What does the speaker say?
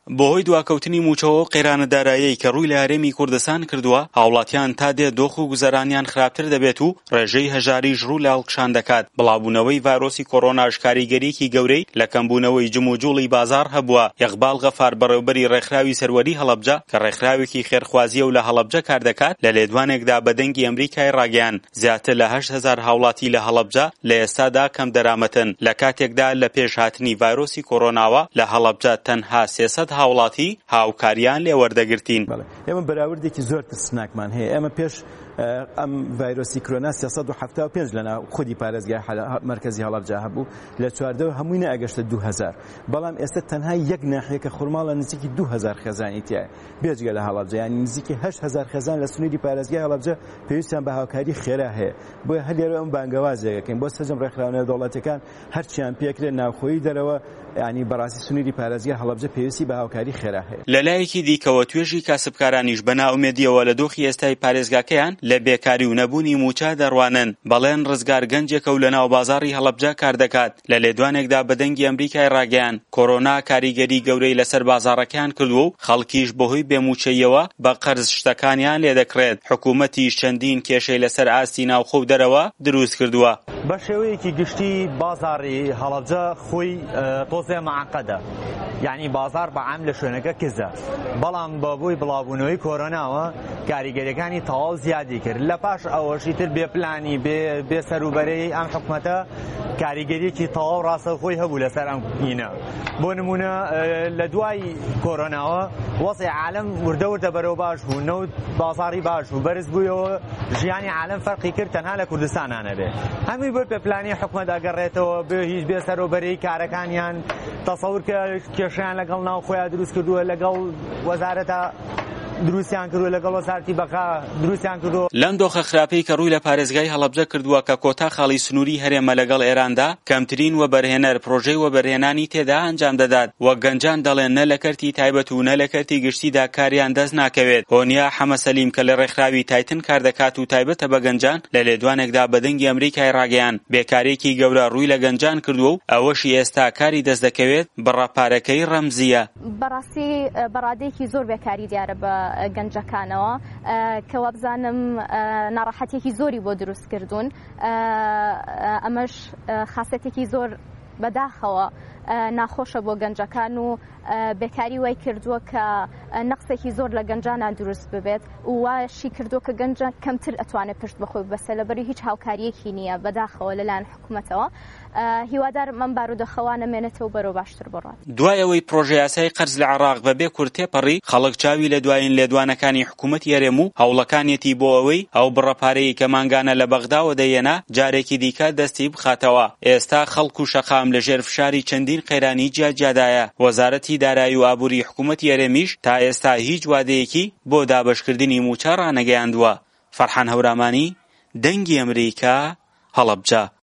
بەهۆی دواکەوتنی موچەوە و قێرانەداراییەی کە ڕووی لە هەرێمی کوردستان کردووە، هاوڵاتیان تا دێ دۆخ و گوزەرانیان خراپتر دەبێت و ڕێژەی هەژاریش ڕوو لە هەڵکشان دەکات. بڵاوبوونەوەی ڤایرۆسی کۆڕۆناش کاریگەریەکی گەورەی لە کەمبوونەوەی جم و جوڵی بازار هەبووە. یەغبال غەفار بەڕێوەبەری ڕێکخراوی سەروەری هەڵەبجە کە ڕێکخراوێکی خێرخوازیە و لە هەڵەبجە کار دەکات، لە لێدوانێکدا بە دەنگی ئەمریکای ڕاگەیاند زیاتر لە 8,000 هاوڵاتی لە هەڵەبجە لە ئێستادا کەم دەرامەتن. لە کاتێکدا لە پێش هاتنی ڤایرۆسی کۆڕۆناوە لە هەڵەبجە تەنها 300 هاوڵاتی هاوکاریان لێ وەردەگرتین. ئێمە بەراوردێکی زۆر ترسناکمان هەیە. ئێمە پێش ئەم ڤایرۆسی کۆرۆنا 375 لەناو خودی پارێزگای مرکزی هەڵەبجە هەبوو، لە چواردەوە هەمووی نەئەگەشتە 2000. بەڵام ئێستا تەنها یەک ناحیەکە خورماڵە نزیکی 2000 خێزانی تایە بێجگە لە هەڵەبجە، یعنی نزیکی 8000 خێزان لە سنووری پارێزگای هەڵەبجە پێویستیان بە هاوکاری خێرا هەیە. بۆیە هەر لێرە ئەم بانگەوازێکەکەین بۆ سەرجەم ڕێکخراونەوە دەوڵەتەکان هەرچیان پێکرێت ناوخۆیی دەرەوە، یعنی بەڕاستی سنووری پارێزگای هەڵەبجە پێویستی بە هاوکاری خێرا هەیە. لەلایەکی دیکەوە توێژی کاسبکارانیش بە ناومێدیەوە لە دۆخی ئێستای پارێزگاکەیان لە بێکاری و نەبوونی موچە دەڕوانن. بەڵێن ڕزگار گەنجێکە و لە ناو بازاڕی هەڵەبجە کار دەکات. لە لێدوانێکدا بە دەنگی ئەمریکای ڕاگەیاند کۆڕۆنا کاریگەری گەورەی لەسەر بازاڕەکەیان کردووە و خەڵکیش بەهۆی بێموچەییەوە بە قەرز شتەکانیان لێ دەکرێت. حکوومەتیش چەندین کێشەی لەسەر ئاستی ناوخۆ و دەرەوە دروست کردووە. بە شێوەیەکی گشتی بازاڕی هەڵەبجە خۆی تۆزێ معقەدە، یعنی بازار بەعام لە شوێنەکە کزە، بەڵام بە بۆی بڵاوبوونەوەی کۆرۆناوە کاریگەریەکانی تەواو زیادی کرد. لە پاش ئەوەشی تر بێپلانی بێ سەروبەرەی ئەم حکومەتە کاریگەریەکی تەواو ڕاستەوخۆی هەبوو لەسەر ئەم اینە. بۆ نمونە لە دوای کۆرۆناوە وەزعی عالەم وردە بەرەو باش بوو، نەوت بازاری باش بوو، بەرز بوویەوە ژیانی عالەم فەرقی کرد تەنها لە کوردستانانە بێ. هەمووی بۆ پێپلانی حکومەت ئەگەڕێتەوە بێ هیچ بێ سەروبەرەی کارەکانیان تەسەور کە کێشیان لەگەڵ ناو خۆیان دروست کردووە، لەگەڵ وەزارەتە دروستیان کردووە، لەگەڵ وەزارەتی بەقا دروستیان کردووە. لەم دۆخە خراپەی کە ڕووی لە پارێزگای هەڵەبجە کردووە کە کۆتا خاڵی سنووری هەرێمە لەگەڵ ئێراندا کەمترین وەبەرهێنەر پرۆژەی وەبەرهێنانی تێدا ئەنجام دەدات. وەک گەنجان دەڵێن نە لە کەرتی تایبەت و نە لە کەرتی گشتیدا کاریان دەست ناکەوێت. هۆنیا حەمەسەلیم کە لە ڕێکخراوی تایتن کار دەکات و تایبەتە بە گەنجان لە لێدوانێکدا بە دەنگی ئەمریکای ڕاگەیاند بێکارێکی گەورە ڕووی لە گەنجان کردووە و ئەوەشی ئێستا کاری دەست دەکەوێت بڕەپارەکەی ڕەمزیە. بەڕاستی بەڕادەیەکی زۆر بێکاری دیارە بە گەنجەکان کەوا بزانم ناڕەحەتێکی زۆری بۆ دروست کردوون. ئەمەش خاصەتێکی زۆر بەداخەوە ناخۆشە بۆ گەنجەکان و بێکاری وای کردووە کە نەقسێکی زۆر لە گەنجانان دروست ببێت و واشی کردووە کە گەنجە کەمتر ئەتوانێت پشت بەخۆی ببەسێ لەبەری هیچ هاوکاریەکی نییە بەداخەوە لەلایەن حکوومەتەوە. هیوادار من بارودۆخەوانە مێنێتەوە بەرەو باشتر بڕات. دوای ئەوەی پرۆژەی یاسای قەرز لە عێراق بەبێ کورت تێپەڕی، خەڵک چاوی لە دوایین لێدوانەکانی حکوومەتی هەرێم و هەوڵەکانیەتی بۆ ئەوەی ئەو بڕەپارەی کە مانگانە لە بەغداوە دەیەنا جارێکی دیکە دەستی بخاتەوە. ئێستا خەڵک و شەقام لە ژێر فشاری چەندین قەیرانی جیاجیادایە. وەزارەتی دارایی و ئابووری حکوومەتی هەرێمیش تا ئێستا هیچ وادەیەکی بۆ دابەشکردنی موچە ڕانەگەیاندووە. فەرحان هەورامانی، دەنگی ئەمریکا، هەڵەبجە.